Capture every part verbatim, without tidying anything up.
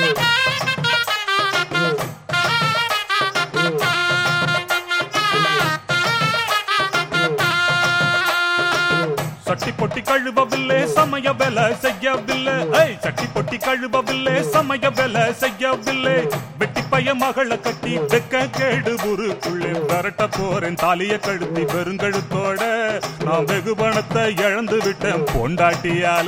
சட்டி பொட்டி கழுவவில்லை சமய வேலை செய்யவில்லை. சட்டி பொட்டி கழுவவில்லை சமய வேலை செய்யவில்லை. வெட்டி பைய மகளை கட்டி வெக்க கேடு ஊருக்குள்ளே விரட்ட போறேன் தாலிய கழுத்தி பெருங்கழுத்தோட. நான் வெகு பணத்தை இழந்து விட்டேன் பொண்டாட்டியால.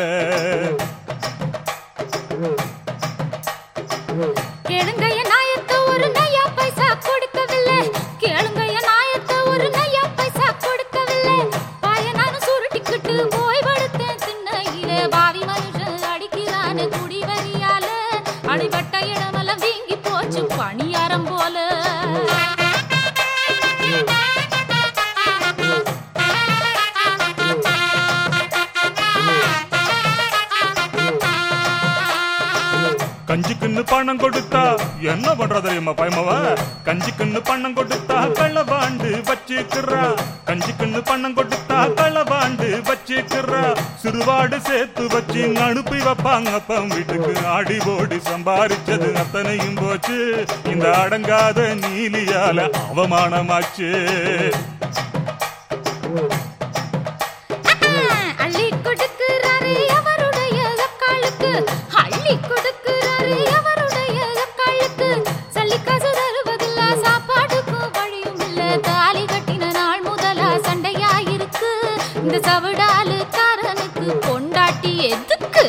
கேளுங்கைய நாயத்தை ஒரு நையா பைசா கொடுக்கவில்லை. கேளுங்கைய நாயத்தை ஒரு நையா பைசா கொடுக்கவில்லை. பாயனானு சுருட்டிக்கிட்டு போய் படுத்தேன் திண்ணையிலே. பாவி மனுஷன் அடிக்கிறான குடி வரியால. அடிபட்ட இடமெல்லாம் வீங்கி போச்சு பணியாரம் போல. கஞ்சிக்குன்னு பணம் கொடுத்தா என்ன பண்ற தெரியுமா பயமவ? கஞ்சிக்குன்னு பணம் கொடுத்தா களவாண்டு வச்சுக்கிறா. கஞ்சிக்குன்னு பணம் கொடுத்தா களவாண்டு வச்சுக்கிறா. சிறுவாடு சேர்த்து வச்சு அனுப்பி வைப்பாங்க அப்பம் வீட்டுக்கு. ஆடி ஓடி சம்பாரிச்சது அத்தனையும் போச்சு இந்த அடங்காத நீலியால அவமானமாச்சு. அள்ளி கொடுக்கிறாரு அவருடைய அக்காளுக்கு. அள்ளி கொடுக்கிறாரு அவருடைய அக்காளுக்கு. சல்லி காசு தருவதில்ல சாப்பாடுக்கும் வழியும் இல்ல. தாலி கட்டின நாள் முதலா சண்டையாயிருக்கு. இந்த சவடாலு காரனுக்கு பொண்டாட்டி எதுக்கு?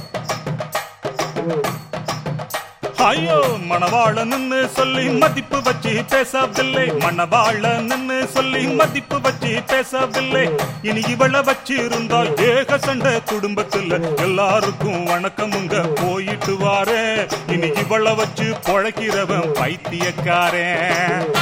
ஐயோ மணவாளன்னு சொல்லி மதிப்பு வச்சு பேசவில்லை. மணவாளன்னு சொல்லி மதிப்பு வச்சு பேசவில்லை. இனி இவளை வச்சு இருந்தா ஏக சண்டை குடும்பத்துல. எல்லாருக்கும் வணக்கமுங்க போயிட்டு வாரே. இனி இவளை வச்சு பொழைக்கிறவன் பைத்தியக்காரன்.